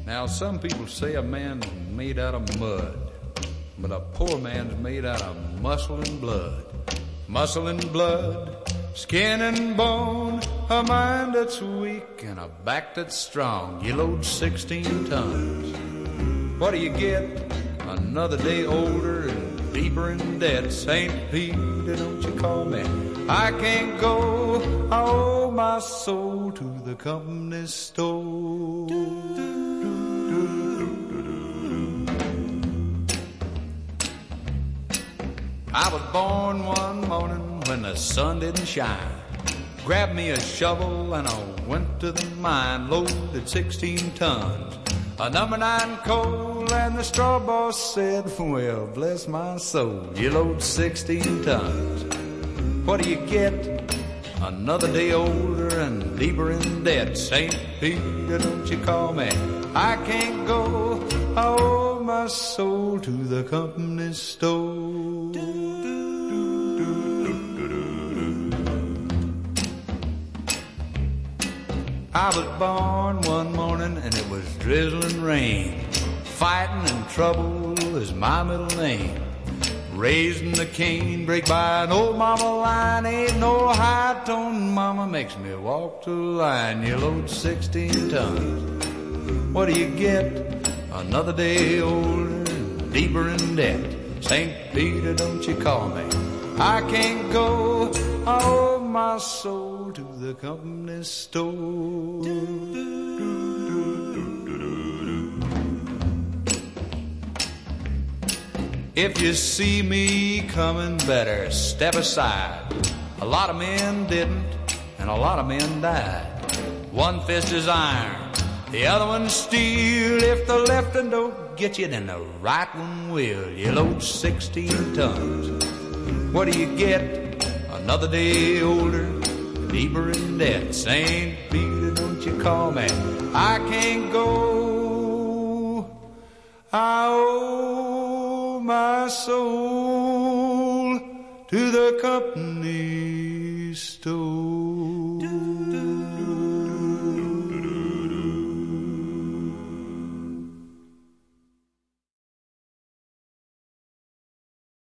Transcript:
Now, some people say a man's made out of mud, but a poor man's made out of muscle and blood. Muscle and blood, skin and bone, a mind that's weak and a back that's strong. You load 16 tons. What do you get? Another day older and deeper in debt. St. Peter, don't you call me. I can't go. I owe my soul to the company store. I was born one morning when the sun didn't shine. Grabbed me a shovel and I went to the mine, loaded 16 tons. A number 9 coal, and the straw boss said, well, bless my soul, you load 16 tons. What do you get? Another day older and deeper in debt. St. Peter, don't you call me. I can't go. I owe my soul to the company store. I was born one morning and it was drizzling rain. Fighting and trouble is my middle name. Raising the cane, break by an old mama line. Ain't no high-tone mama makes me walk the line. You load 16 tons. What do you get? Another day older and deeper in debt. St. Peter, don't you call me. I can't go. I owe my soul to the company store. If you see me coming, better step aside. A lot of men didn't, and a lot of men died. One fist is iron, the other one's steel. If the left one don't get you, then the right one will. You load 16 tons. What do you get? Another day older, deeper in debt. St. Peter, don't you call me. I can't go. I owe my soul to the company store.